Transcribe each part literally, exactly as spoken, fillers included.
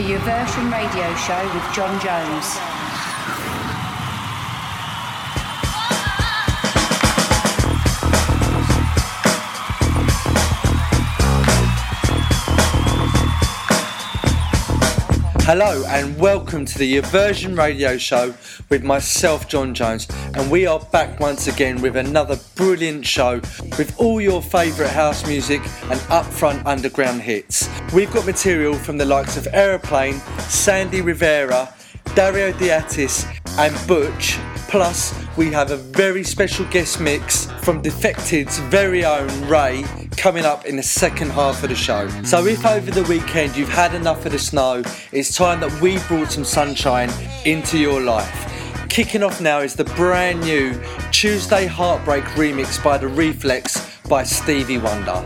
The Aversion Radio Show with John Jones. Hello and welcome to the Aversion Radio Show with myself, John Jones, and we are back once again with another brilliant show with all your favourite house music and upfront underground hits. We've got material from the likes of Aeroplane, Sandy Rivera, Dario D'Attis and Butch, plus we have a very special guest mix from Defected's very own Ray coming up in the second half of the show. So if over the weekend you've had enough of the snow, it's time that we brought some sunshine into your life. Kicking off now is the brand new Tuesday Heartbreak remix by The Reflex by Stevie Wonder.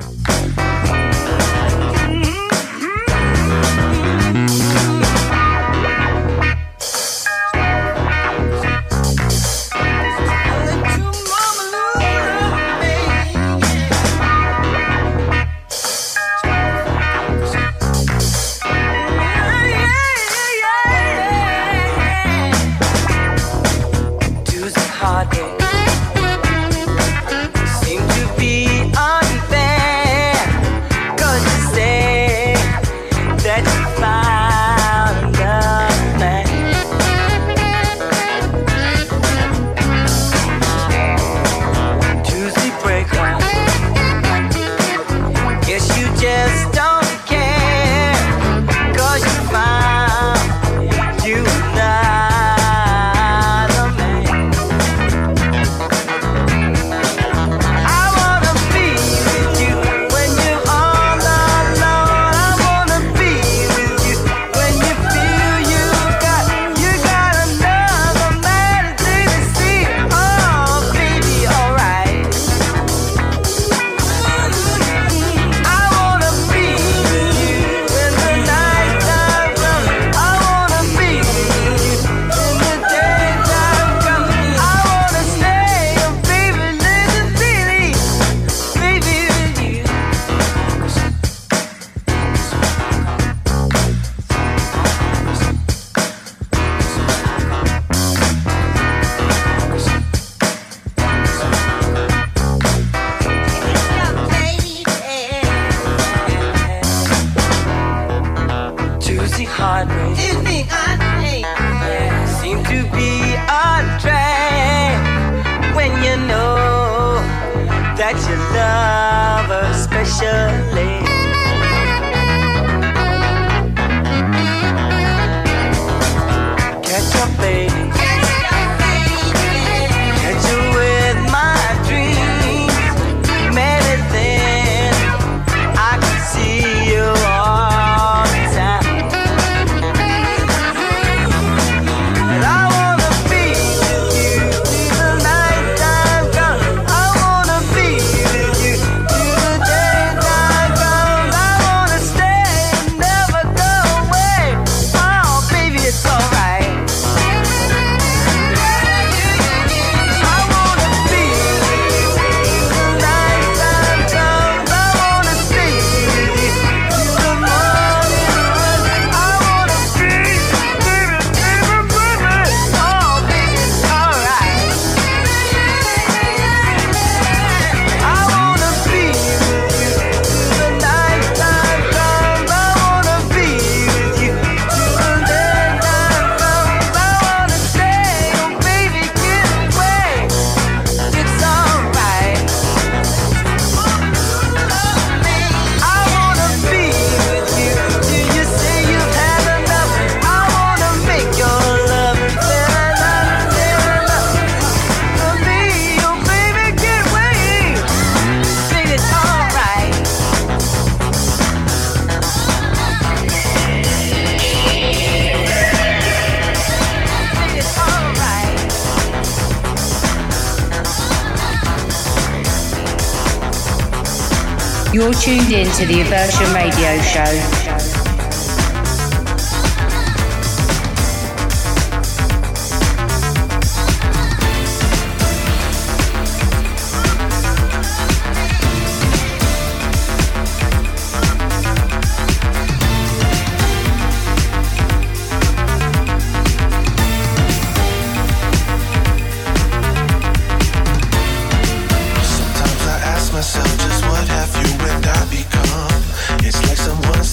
You're tuned in to the Aversion Radio Show.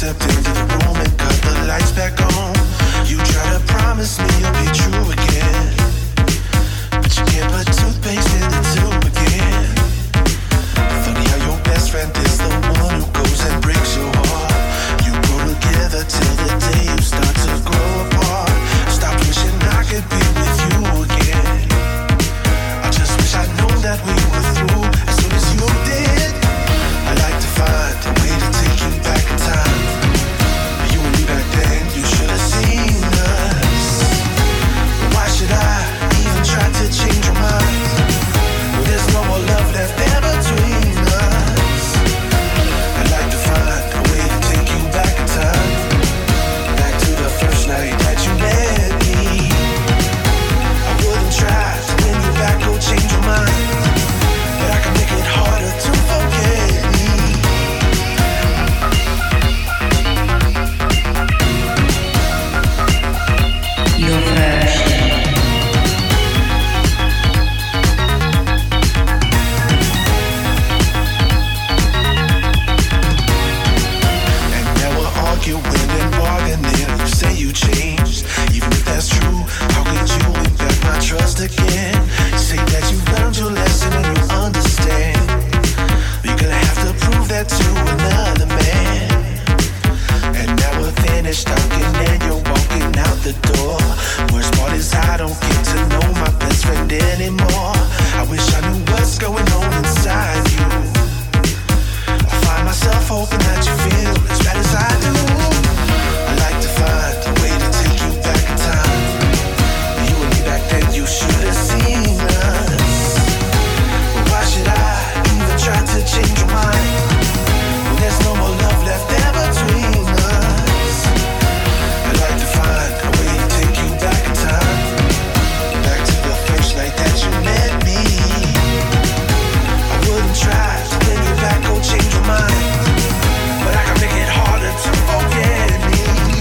stepped into the room and cut the lights back on. You try to promise me you'll be true again, but you can't put toothpaste in the tube again. Funny how your best friend is the one who goes and breaks your heart. You grow together till the day you start to grow apart. Stop wishing I could be with you again. I just wish I'd known that we were through as soon as you did. I like to find a way to take you back in time. You and me back then, you should have seen us. Why should I even try to change your mind? There's no more love left there between us. I'd like to find a way to take you back in time, back to the first night that you met me. I wouldn't try to win you back or change your mind, but I can make it harder to forget me. Your version. And now we're arguing and bargaining. You say you changed, even if that's true. How could you win back my trust again? You say that you learned your lesson and you understand. You're gonna have to prove that to another man. And now we're finished talking and you're walking out the door. Worst part is I don't get to know my best friend anymore. I wish I knew what's going on inside you. I find myself hoping that you feel as bad as I do. I like to find a way to take you back in time. You and me back then, you should have seen us. But why should I even try to change your mind when there's no more love left there between us? I like to find a way to take you back in time, back to the first night that you met me. I wouldn't try to win you back or change your mind, but I can make it harder to forget me.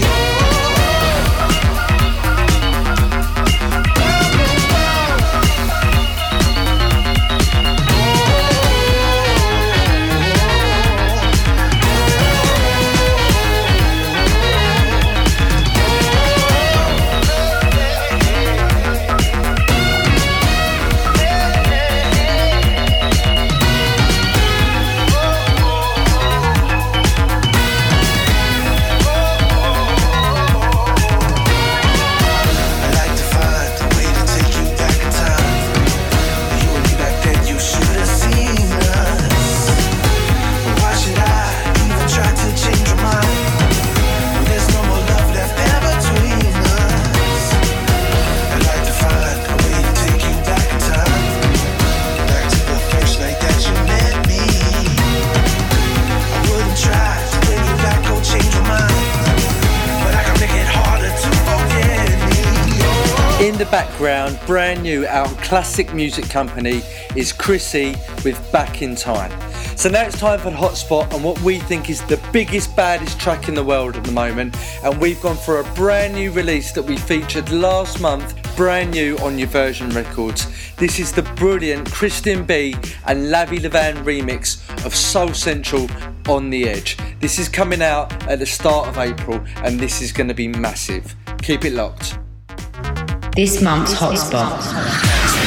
In the background, brand new out on Classic Music Company, is Chrissy with Back in Time. So now it's time for the hotspot on what we think is the biggest, baddest track in the world at the moment. And we've gone for a brand new release that we featured last month, brand new on Your Version Records. This is the brilliant Kristen B and Lavi Levan remix of Soul Central, On the Edge. This is coming out at the start of April and this is going to be massive. Keep it locked. This month's hotspot.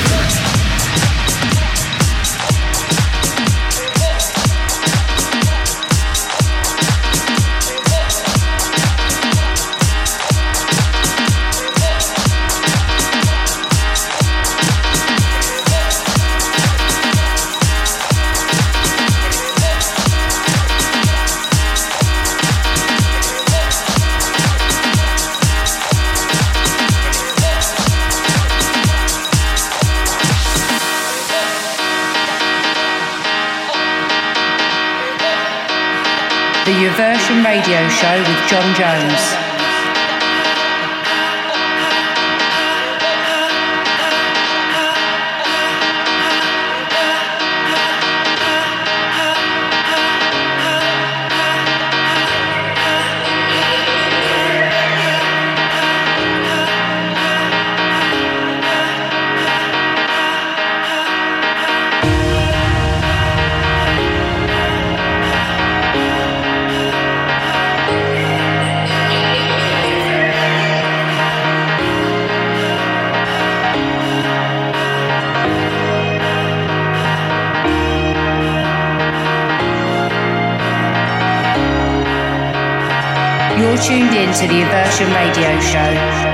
The Your Version Radio Show with John Jones. You're tuned in to the Aversion Radio Show.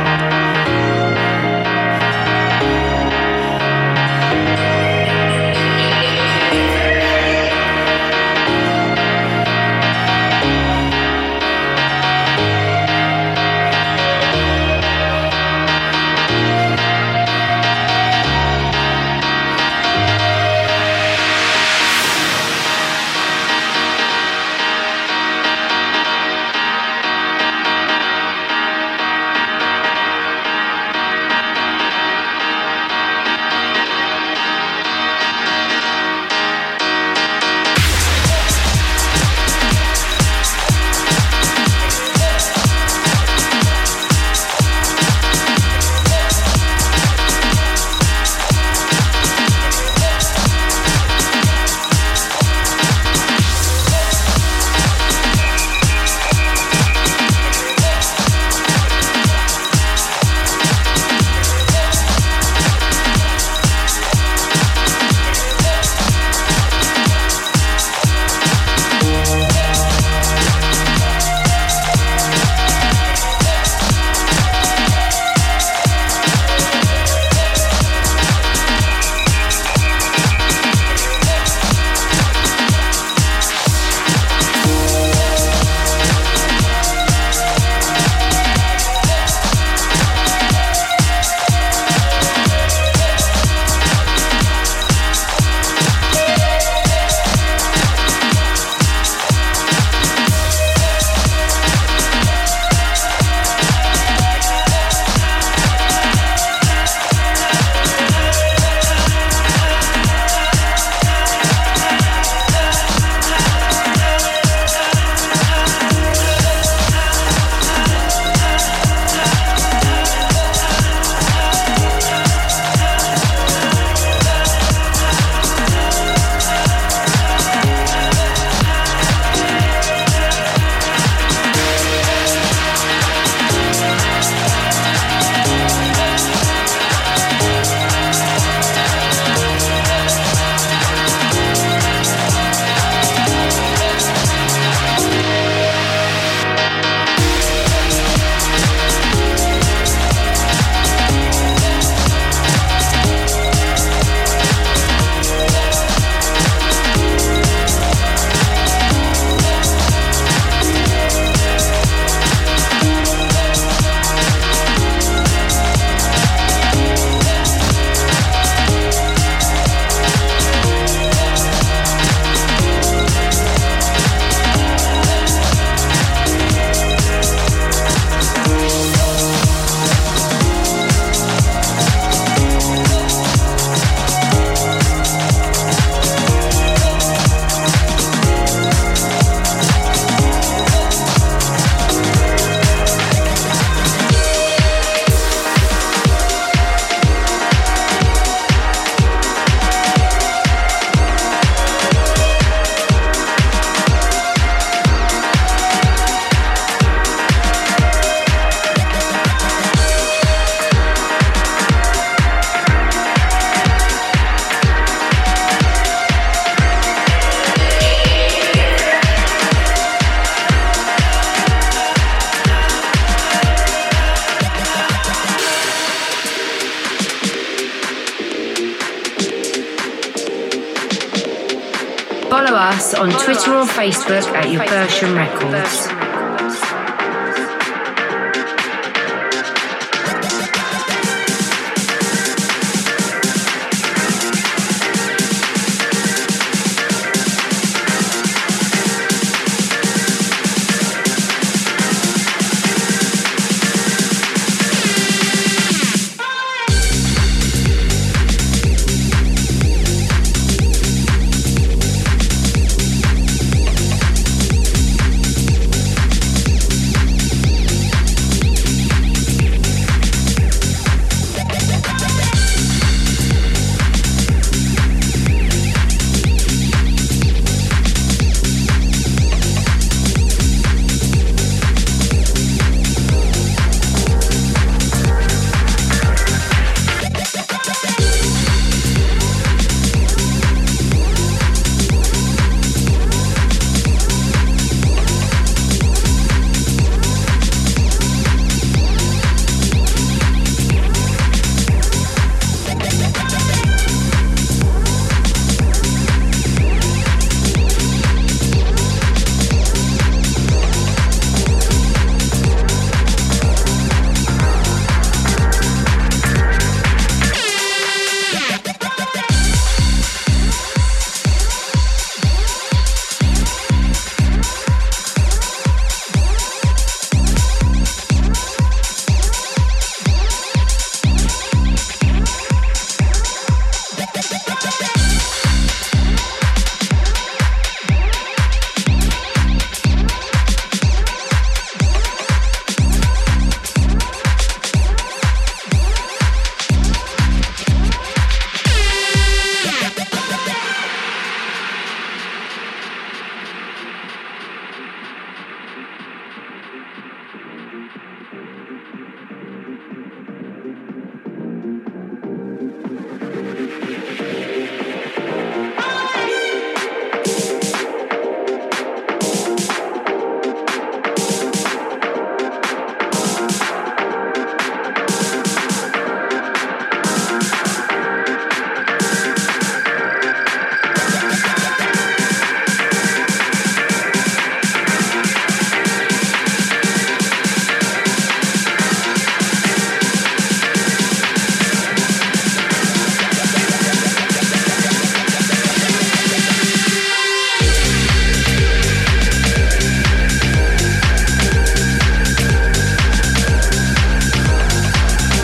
Follow us on Twitter or Facebook at Aversion Records.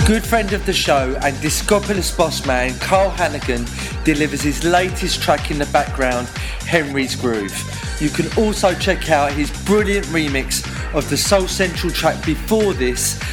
Good friend of the show and Discopolis boss man Carl Hannigan delivers his latest track in the background, Henry's Groove. You can also check out his brilliant remix of the Soul Central track before this,